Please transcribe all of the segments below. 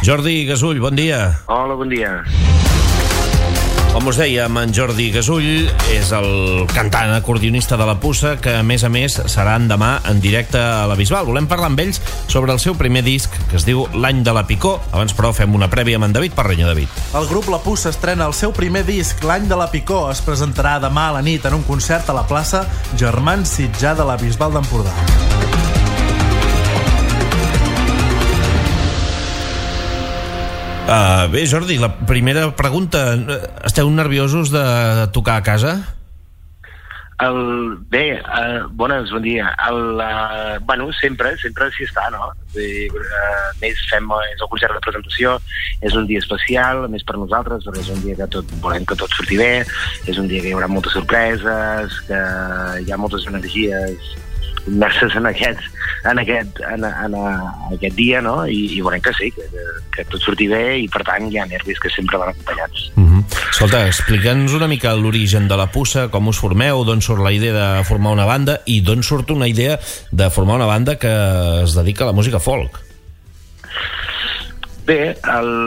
Jordi Gasull, bon dia. Hola, bon dia. Com us dèiem, en Jordi Gasull és el cantant acordionista de La Puça, que a més seran demà en directe a la Bisbal. Volem parlar amb ells sobre el seu primer disc, que es diu L'any de la Picó. Abans, però, fem una prèvia amb en David Parrenya. David. El grup La Puça estrena el seu primer disc, L'any de la Picó. Es presentarà demà a la nit en un concert a la plaça Germans Sitjar de la Bisbal d'Empordà. Bé, Jordi, la primera pregunta. Esteu nerviosos de tocar a casa? Bon dia. Sempre s'hi està, no? Més és el concert de presentació, és un dia especial, a més per nosaltres, perquè és un dia que volem que tot surti bé, és un dia que hi haurà moltes sorpreses, que hi ha moltes energies immerses en aquest dia, no? I volem que sí, que tot surti bé, i per tant hi ha nervis que sempre van acompanyats. Escolta, explica'ns una mica l'origen de La Puça, com us formeu, d'on surt la idea de formar una banda i d'on surt una idea de formar una banda que es dedica a la música folk. Bé,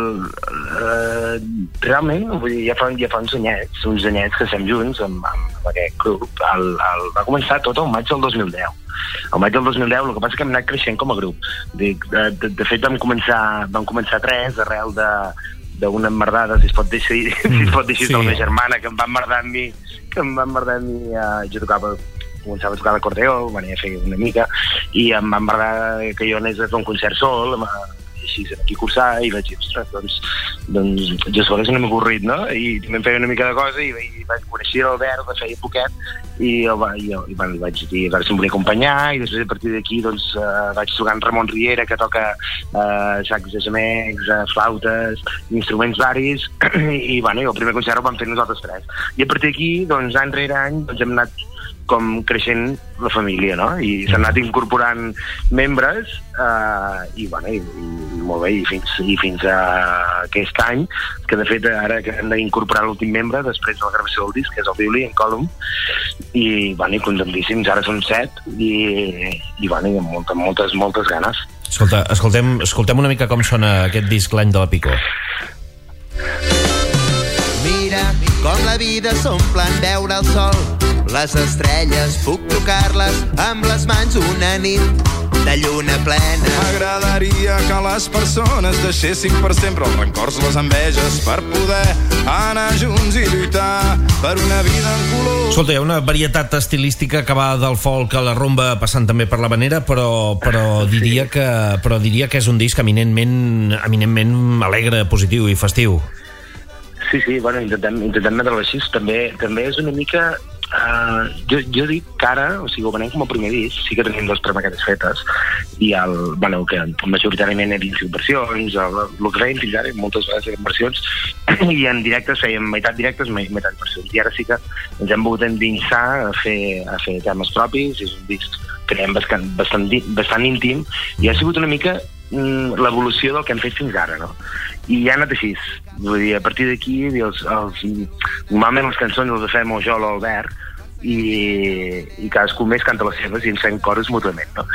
realment ja fa uns anyets que estem junts amb aquest grup. Va començar tot al maig del 2010. Al maig del 2010 el que passa és que hem anat creixent com a grup. De fet vam començar tres arrel d'una emmerdada, si es pot dir de la meva germana, que em va emmerdar amb mi, jo començava a tocar l'acordeó, a fer una mica, i em va emmerdar que jo anés a fer un concert sol, així aquí a cursar, i vaig dir, ostres, doncs jo sol és una mica avorrit, no? I també em feia una mica de cosa, i vaig conèixer l'Albert de feia poquet, i vaig dir a veure si em volia acompanyar, i després a partir d'aquí vaig tocar en Ramon Riera, que toca sacs de gemecs, flautes, instruments varis, i el primer concert el vam fer nosaltres tres. I a partir d'aquí, any rere any, hem anat com creixent la família, no? I s'han anat incorporant membres i molt bé, i fins a aquest any, que de fet ara que hem d'incorporar l'últim membre després de la gravació del disc, que és el violí, en Colum, i contentíssims, ara són 7 i amb moltes ganes. Escolta, escoltem una mica com sona aquest disc, L'any de la Picó. Mira com la vida s'omple en veure el sol, les estrelles puc tocar-les amb les mans una nit de lluna plena. M'agradaria que les persones deixessin per sempre els rencors, les enveges, per poder anar junts i lluitar per una vida en color. Escolta, hi ha una varietat estilística que va del folk a la rumba, passant també per l'havanera, però diria que és un disc eminentment alegre, positiu i festiu. Sí, intentem metre-ho així. També és una mica... Jo dic que ara, ho venem com a primer disc, sí que tenim 2 premaquetes fetes, i que majoritàriament eren versions, el que fèiem fins ara, moltes vegades eren versions, i en directes fèiem meitat directes, meitat versions, i ara sí que ens hem volgut endinsar a fer temes propis. És un disc creiem bastant íntim, i ha sigut una mica l'evolució del que hem fet fins ara, no? I ja ha anat així. Vull dir, a partir d'aquí, normalment les cançons les fem o jo o l'Albert, i cadascú més canta les seves i ens fem cores mútuament, no?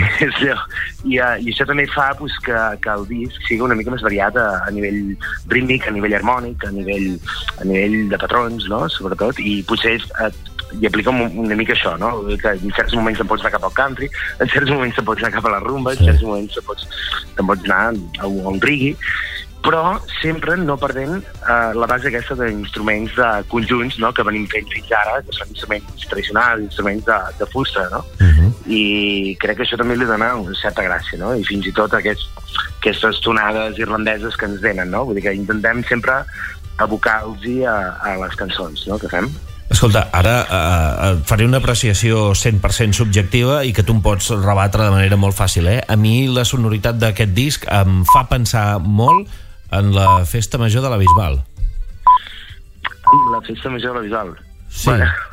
I això també fa que el disc sigui una mica més variat a nivell rítmic, a nivell harmònic, a nivell de patrons, no? Sobretot, i potser hi aplica una mica això, no? Que en certs moments te'n pots anar cap al country, en certs moments te'n pots anar cap a la rumba, en certs moments te'n pots anar a un reggae, però sempre no perdent la base aquesta d'instruments conjunts, no? Que venim fent fins ara, que són instruments tradicionals, instruments de fusta, no? I crec que això també li dona una certa gràcia, no? I fins i tot aquestes tonades irlandeses que ens venen, no? Vull dir que intentem sempre abocar-los a les cançons, no? Que fem. Escolta, ara faré una apreciació 100% subjectiva i que tu em pots rebatre de manera molt fàcil, eh? A mi la sonoritat d'aquest disc em fa pensar molt en la Festa Major de la Bisbal. La Festa Major de la Bisbal? Sí.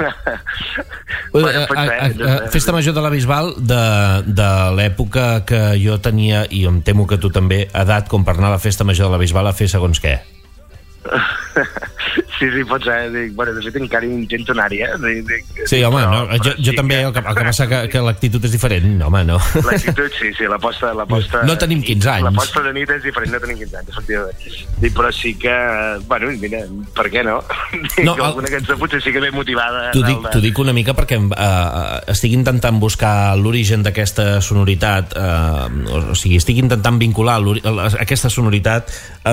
Festa Major de la Bisbal de l'època que jo tenia, i em temo que tu també, edat com per anar a la Festa Major de la Bisbal a fer segons què. Sí, pot ser. Bueno, de fet, encara intento anar-hi, Sí, home, jo també, el que passa que l'actitud és diferent, home, no. L'actitud, sí, l'aposta... No tenim 15 anys. L'aposta de nit és diferent, no tenim 15 anys, efectivament. Però sí que, bueno, mira, per què no? Alguna cançó potser sí que ve motivada. T'ho dic una mica perquè estic intentant buscar l'origen d'aquesta sonoritat, o sigui, estic intentant vincular aquesta sonoritat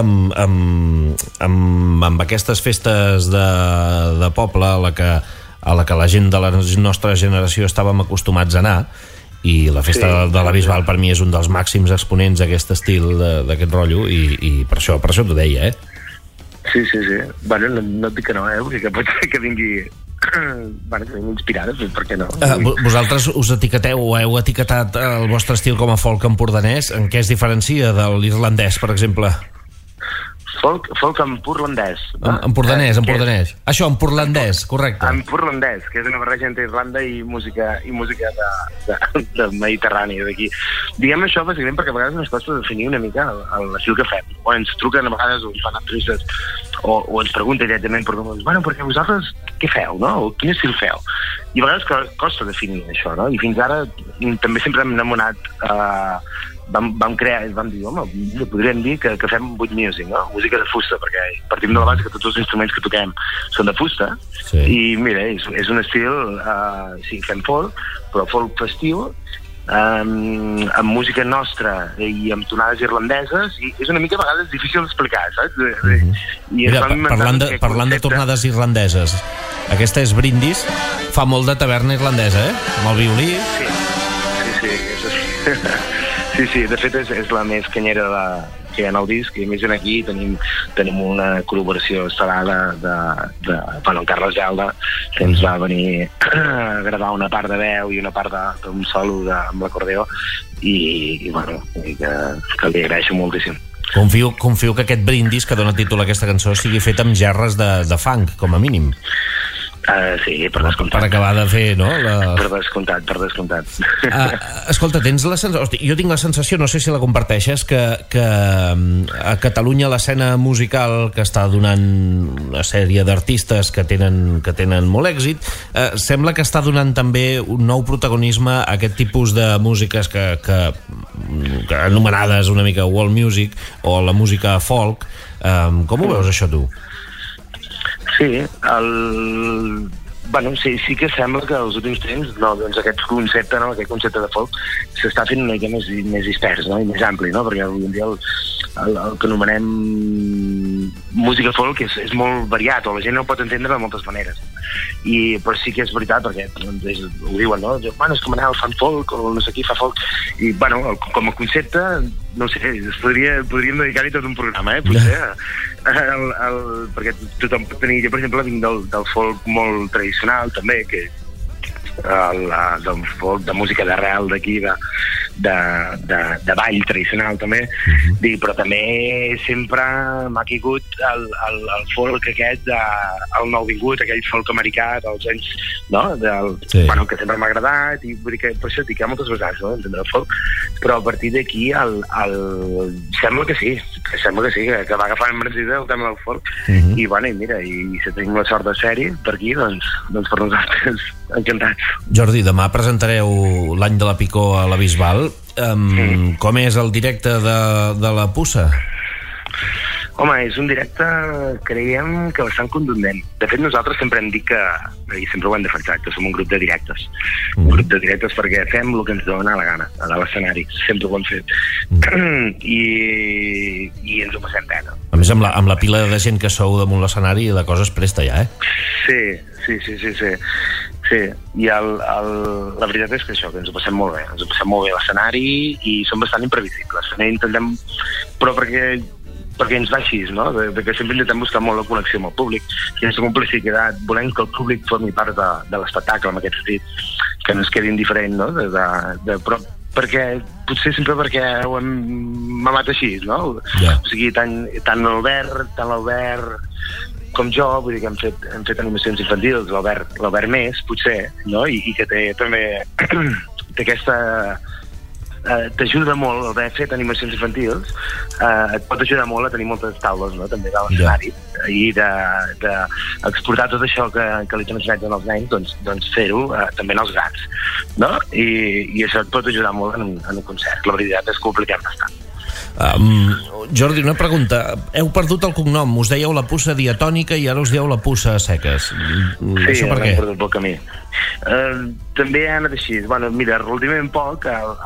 amb aquestes festes de poble a la que la gent de la nostra generació estàvem acostumats a anar, i la festa de la Bisbal per mi és un dels màxims exponents d'aquest estil, d'aquest rotllo, i per això t'ho deia, Sí. Bueno, no et dic que no, vull dir que pot ser que vingui... Bueno, que vingui inspirada, per què no? Vosaltres us etiqueteu o heu etiquetat el vostre estil com a folk empordanès. En què es diferencia de l'irlandès, per exemple? Folk empurlandès. Empordanès. Això, empurlandès, correcte. Empurlandès, que és una barreja entre Irlanda i música de Mediterrani, d'aquí. Diguem això bàsicament perquè a vegades ens costa definir una mica l'estil que fem. O ens truquen a vegades, o ens fan entrevistes, o ens pregunten directament, bueno, perquè vosaltres què feu, no? O quin estil feu? I a vegades costa definir això, no? I fins ara també sempre hem enamorat... Vam dir, home, podríem dir que fem wood music, no? Música de fusta, perquè partim de la base que tots els instruments que toquem són de fusta, i mira, és un estil, sí, fem folk, però folk festiu, amb música nostra i amb tonades irlandeses, i és una mica a vegades difícil d'explicar, saps? Mira, parlant de tornades irlandeses, aquesta és Brindis, fa molt de taverna irlandesa, amb el violí. Sí, de fet és la més canyera que hi ha en el disc, i a més aquí tenim una col·laboració estel·lar de Carles Gelda, que ens va venir a gravar una part de veu i una part d'un solo amb l'acordeó, i bueno, que li agraeixo moltíssim. Confio que aquest Brindis que dona títol a aquesta cançó sigui fet amb gerres de funk, com a mínim. Sí, per descomptat. Per acabar de fer, no? Per descomptat. Escolta, tens la sensació... Jo tinc la sensació, no sé si la comparteixes, que a Catalunya l'escena musical que està donant una sèrie d'artistes que tenen molt èxit, sembla que està donant també un nou protagonisme a aquest tipus de músiques que anomenades una mica world music o la música folk. Com ho veus, això, tu? Sí, sí que sembla que als últims temps aquest concepte de folk s'està fent una mica més dispers, no? I més ampli, no? Perquè avui en dia el que anomenem música folk és molt variat, o la gent no ho pot entendre de moltes maneres, però sí que és veritat, perquè ho diuen, no? Bueno, és com anar al fan folk, o no sé qui fa folk, i bueno, com a concepte, no sé, podríem dedicar-hi tot un programa, potser, perquè tothom pot tenir... Jo, per exemple, vinc del folk molt tradicional, també, que del folk de música d'arrel d'aquí, de ball tradicional, també, però també sempre m'ha caigut el folk aquest, el nouvingut, aquell folk americà dels anys, no? Bueno, que sempre m'ha agradat, i vull dir que per això dic que hi ha moltes vessants, no?, d'entendre el folk, però a partir d'aquí sembla que sí, que va agafant embranzida el tema del folk, i bueno, i mira, i si tenim la sort de ser-hi per aquí, doncs per nosaltres encantats. Jordi, demà presentareu l'any de la Picó a la Bisbal. Com és el directe de la Puça? Home, és un directe, creiem que bastant contundent. De fet, nosaltres sempre hem dit i sempre ho hem defensat, que som un grup de directes. Un grup de directes perquè fem el que ens dona la gana, a l'escenari. Sempre ho hem fet. I ens ho passem teta. A més, amb la pila de gent que sou damunt l'escenari, la cosa es presta ja, Sí, i la veritat és que això, que ens ho passem molt bé. Ens ho passem molt bé a l'escenari i som bastant imprevisibles. Intentem, però perquè ens va així, no? Que sempre intentem buscar molt la connexió amb el públic, sense complicitat, volem que el públic formi part de l'espectacle, en aquest sentit, que no es quedi indiferent, no? Però potser sempre perquè ho hem mamat així, no? O sigui, tant l'Albert com jo, vull dir que hem fet animacions infantils, l'Albert més, potser, no? I que té també aquesta t'ajuda molt haver fet animacions infantils, et pot ajudar molt a tenir moltes taules, no? També de l'escenari, i d'exportar tot això que li transmeten als nens, doncs fer-ho també en els gats, no? I això et pot ajudar molt en un concert. La veritat és que ho apliquem bastant. Jordi, una pregunta. Heu perdut el cognom, us dèieu la puça diatònica i ara us dieu la puça seques. Sí, l'hem perdut pel camí. També ha anat així. Bueno, mira, relativament poc,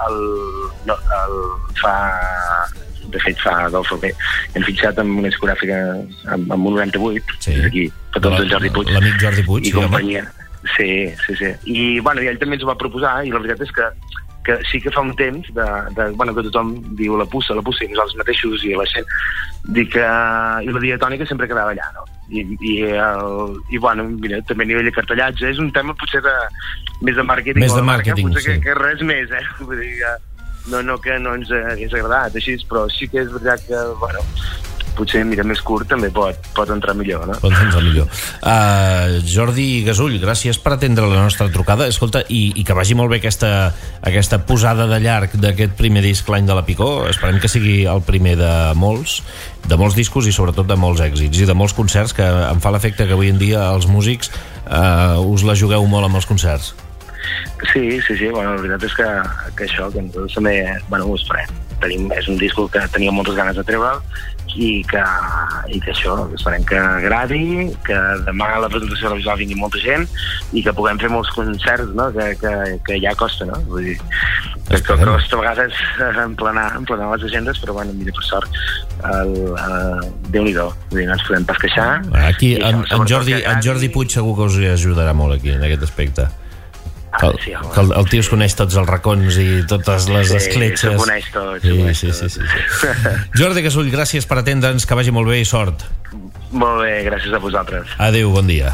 de fet fa del febrer, hem fitxat amb una discogràfica amb un 98, és aquí, per tots el Jordi Puig. L'amic Jordi Puig, i companyia. Sí. I ell també ens ho va proposar, i la veritat és que sí que fa un temps que tothom diu la puça, i nosaltres mateixos i la gent, i la diatònica sempre quedava allà, no? I bueno, mira, també a nivell de cartellatge és un tema potser més de màrqueting, més de màrqueting, potser que res més, vull dir que no que no ens hagués agradat així, però sí que és veritat que, bueno, potser, mira, més curt també pot entrar millor, no? Pot entrar millor. Jordi Gasull, gràcies per atendre la nostra trucada. Escolta, i que vagi molt bé aquesta posada de llarg d'aquest primer disc, l'any de la Picó. Esperem que sigui el primer de molts discos i sobretot de molts èxits i de molts concerts, que em fa l'efecte que avui en dia els músics us la jugueu molt amb els concerts. Sí, bueno, la veritat és que això, que nosaltres també, bueno, ho esperem. És un disc que teníem moltes ganes de treure i que això, esperem que agradi, que demà a la presentació de la Bisbal vingui molta gent i que puguem fer molts concerts, no? Que ja costa, no? Vull dir, que costa a vegades emplenar les agendes, però bueno, mira, per sort Déu-n'hi-do, vull dir, no ens podem pas queixar. Aquí en Jordi Puig segur que us ajudarà molt aquí, en aquest aspecte. El tio es coneix tots els racons i totes les escletxes. S'ho coneix tot. Sí. Jordi Gasull, gràcies per atendre'ns, que vagi molt bé i sort. Molt bé, gràcies a vosaltres. Adéu, bon dia.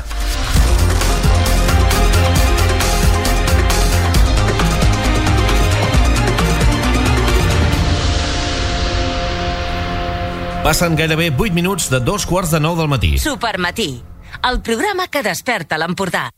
Passen gairebé 8 minuts de 2:45 del matí. Supermatí, el programa que desperta l'Empordà.